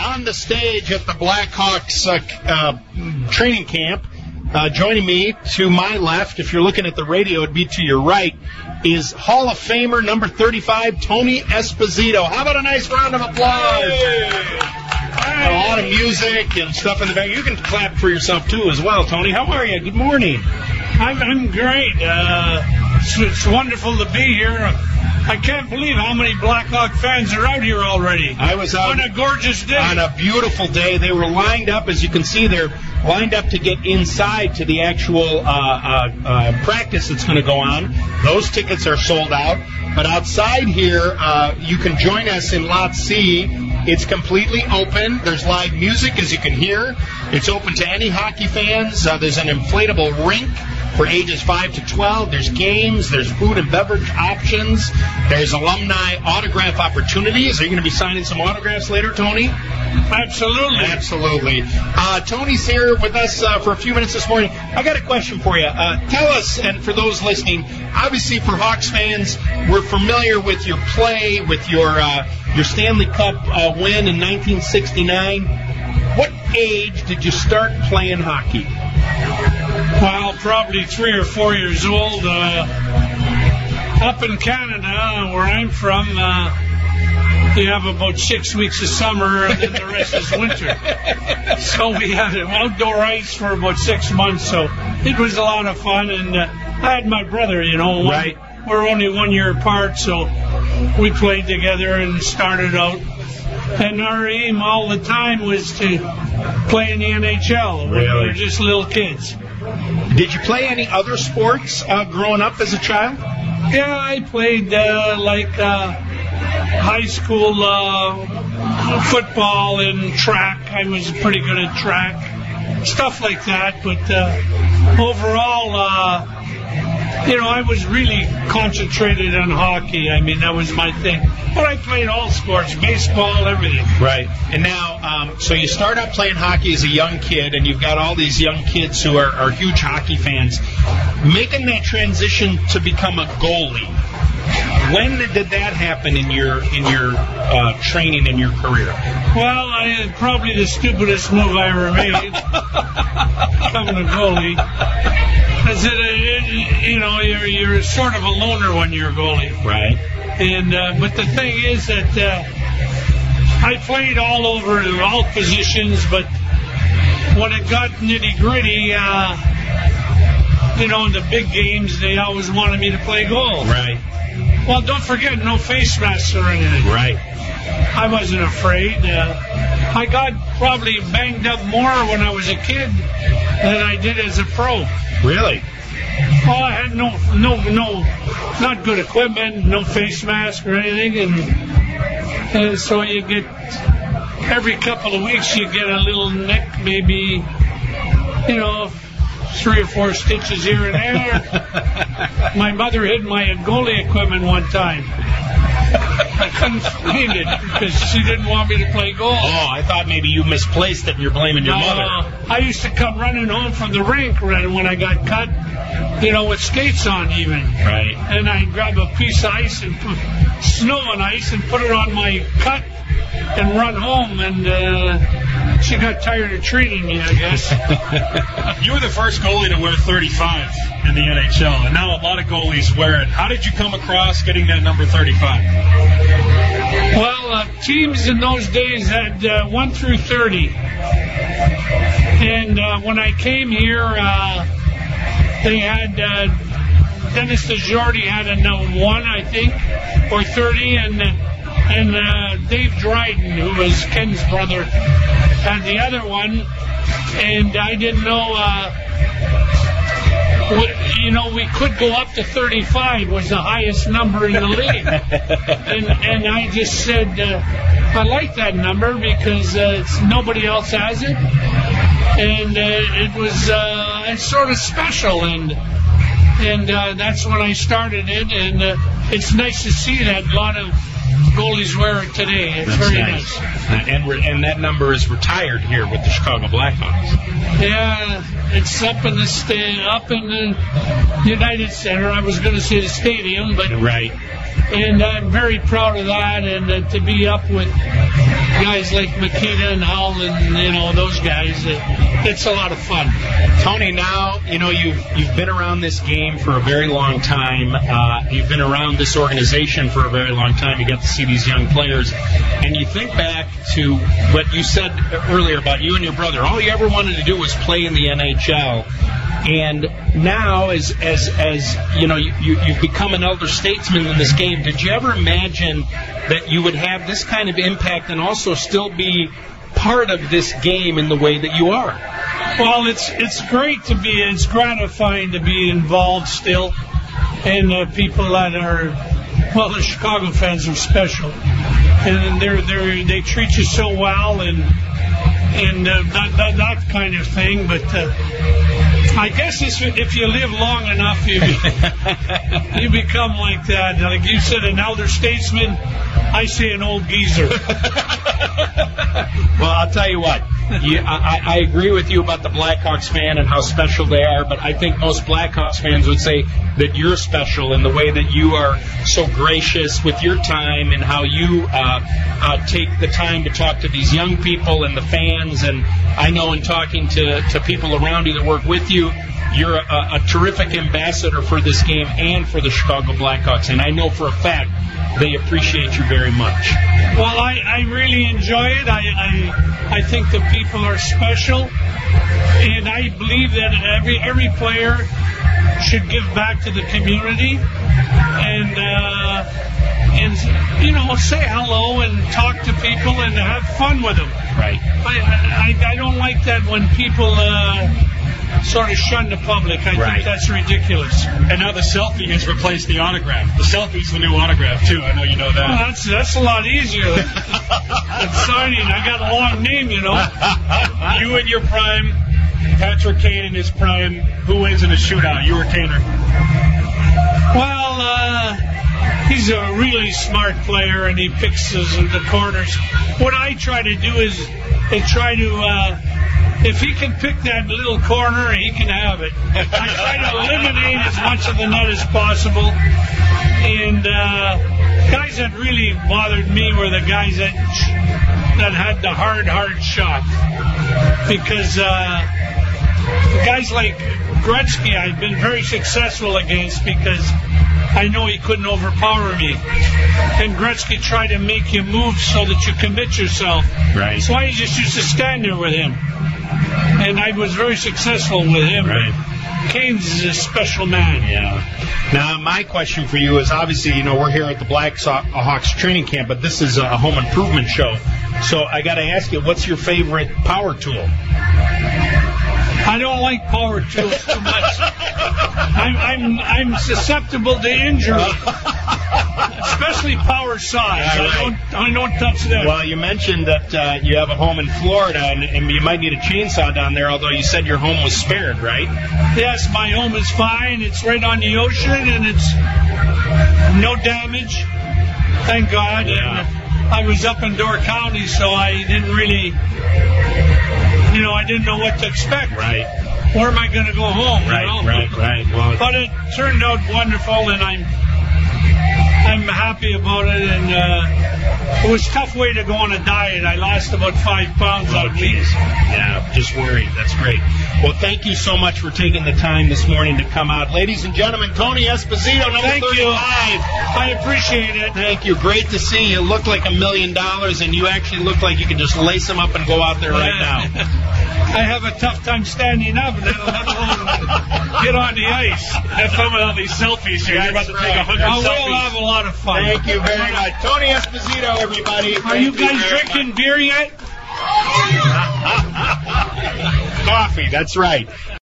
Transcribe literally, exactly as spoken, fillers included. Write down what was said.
on the stage at the Blackhawks uh, uh, training camp, uh, joining me to my left, if you're looking at the radio, it'd be to your right, is Hall of Famer number thirty-five, Tony Esposito. How about a nice round of applause? Hey. A lot of music and stuff in the back. You can clap for yourself, too, as well, Tony. How are you? Good morning. I'm, I'm great. Uh, it's, it's wonderful to be here. I can't believe how many Blackhawk fans are out here already. I was out on a gorgeous day. On a beautiful day. They were lined up, as you can see, they're lined up to get inside to the actual uh, uh, uh, practice that's going to go on. Those tickets are sold out. But outside here, uh, you can join us in Lot C. It's completely open. There's live music, as you can hear. It's open to any hockey fans. Uh, there's an inflatable rink for ages five to twelve. There's games. There's food and beverage options. There's alumni autograph opportunities. Are you going to be signing some autographs later, Tony? Absolutely. Absolutely. Uh, Tony's here with us uh, for a few minutes this morning. I got a question for you. Uh, tell us, and for those listening, obviously for Hawks fans, we're familiar with your play, with your uh, your Stanley Cup uh, win in nineteen sixty-nine. What age did you start playing hockey? Well, probably three or four years old. Uh, up in Canada, where I'm from, uh, you have about six weeks of summer, and then the rest is winter. So we had outdoor ice for about six months, so it was a lot of fun. And uh, I had my brother, you know. One, right. We're only one year apart, so we played together and started out. And our aim all the time was to play in the N H L when really? we were just little kids. Did you play any other sports uh, growing up as a child? Yeah, I played uh, like uh, high school uh, football and track. I was pretty good at track, stuff like that. But uh, overall, uh, you know, I was really concentrated on hockey. I mean, that was my thing. But I played all sports, baseball, everything. Right. And now, um, so you start out playing hockey as a young kid, and you've got all these young kids who are, are huge hockey fans. Making that transition to become a goalie, when did that happen in your in your uh, training in your career? Well, I, probably the stupidest move I ever made, becoming a goalie. Because it, it, you know, you're you're sort of a loner when you're a goalie. Right. And uh, but the thing is that uh, I played all over all positions, but when it got nitty gritty, uh, you know, in the big games, they always wanted me to play goal. Right. Well, don't forget, no face masks or anything. Right. I wasn't afraid. Uh, I got probably banged up more when I was a kid than I did as a pro. Really? Oh, I had no, no, no, not good equipment, no face mask or anything, and, and so you get, every couple of weeks you get a little nick, maybe, you know, three or four stitches here and there. My mother hid my goalie equipment one time. I couldn't find it because she didn't want me to play goal. Oh, I thought maybe you misplaced it and you're blaming your no, mother. I used to come running home from the rink when I got cut, you know, with skates on even. Right. And I'd grab a piece of ice and put snow and ice and put it on my cut and run home. And uh, she got tired of treating me, I guess. You were the first goalie to wear thirty-five in the N H L, and now a lot of goalies wear it. How did you come across getting that number thirty-five? Well, uh, teams in those days had uh, one through thirty. And uh, when I came here, uh, they had uh, Dennis DeJordy had a number one, I think, or thirty, and and uh, Dave Dryden, who was Ken's brother, had the other one. And I didn't know, uh, what, you know, we could go up to thirty-five was the highest number in the league. and and I just said, uh, I like that number because uh, it's, nobody else has it. And uh, it was uh, it's sort of special, and and uh, that's when I started it. And uh, it's nice to see that a lot of goalies wear it today. It's That's very nice. nice. Uh, and re- and that number is retired here with the Chicago Blackhawks. Yeah, it's up in the sta- up in the United Center. I was going to say the stadium, but Right. and I'm very proud of that, and uh, to be up with guys like Makita and Howell and you know those guys, it, it's a lot of fun. Tony, now you know you've you've been around this game for a very long time. Uh, you've been around this organization for a very long time. You got to see these young players, and you think back to what you said earlier about you and your brother. All you ever wanted to do was play in the N H L. And now, as as as you know, you, you, you've become an elder statesman in this game. Did you ever imagine that you would have this kind of impact and also still be part of this game in the way that you are? Well, it's it's great to be. It's gratifying to be involved still, and uh, people that are well, the Chicago fans are special, and they're they they treat you so well, and and uh, that, that that kind of thing. But uh, I guess it's, if you live long enough, you be, you become like that. Like you said, an elder statesman. I say an old geezer. Well, I'll tell you what. You, I, I agree with you about the Blackhawks fan and how special they are, but I think most Blackhawks fans would say that you're special in the way that you are so gracious with your time and how you uh, uh, take the time to talk to these young people and the fans. And I know in talking to, to people around you that work with you, you're a, a terrific ambassador for this game and for the Chicago Blackhawks. And I know for a fact they appreciate you very much. Well, I, I really enjoy it. I, I I think the people are special, and I believe that every every player should give back to the community, and uh, and you know say hello and talk to people and have fun with them. Right. I I, I don't like that when people uh, sort of shun the public. I Right. think that's ridiculous. And now the selfie has replaced the autograph. The selfie's the new autograph, too. I know you know that. Well, that's that's a lot easier than than signing. I got a long name, you know. You in your prime, Patrick Kane in his prime. Who wins in a shootout, you or Kaner? Well, uh, he's a really smart player, and he picks his, the corners. What I try to do is I try to, uh, if he can pick that little corner, he can have it. I try to eliminate as much of the net as possible. And uh, guys that really bothered me were the guys that that had the hard, hard shot. Because uh, guys like Gretzky, I've been very successful against because I know he couldn't overpower me. And Gretzky tried to make you move so that you commit yourself. Right. So I just used to stand there with him. And I was very successful with him. Right. Kane's a special man. Yeah. Now, my question for you is obviously, you know, we're here at the Blackhawks training camp, but this is a home improvement show. So I got to ask you, what's your favorite power tool? I don't like power tools too much. I'm I'm I'm susceptible to injury, especially power saws. All right. I don't I don't touch them. Well, you mentioned that uh, you have a home in Florida, and, and you might need a chainsaw down there, although you said your home was spared, right? Yes, my home is fine. It's right on the ocean, and it's no damage. Thank God. Yeah. And I was up in Door County, so I didn't really, you know, I didn't know what to expect. Right. Where am I going to go home? Right, you know? right, right. Well, But it turned out wonderful, and I'm I'm happy about it. And uh, it was a tough way to go on a diet. I lost about five pounds oh, out of geez. Yeah, just worried. That's great. Well, thank you so much for taking the time this morning to come out. Ladies and gentlemen, Tony Esposito, number Thank you. thirty-five. I appreciate it. Thank you. Great to see you. Look like a million dollars, and you actually look like you can just lace them up and go out there right now. I have a tough time standing up, let alone get on the ice. Have fun with all these selfies here. You're about to take a hundred I will selfies. have a lot of fun. Thank you very much. Tony Esposito, everybody. Are Thank you guys very drinking beer yet? much. Coffee, that's right.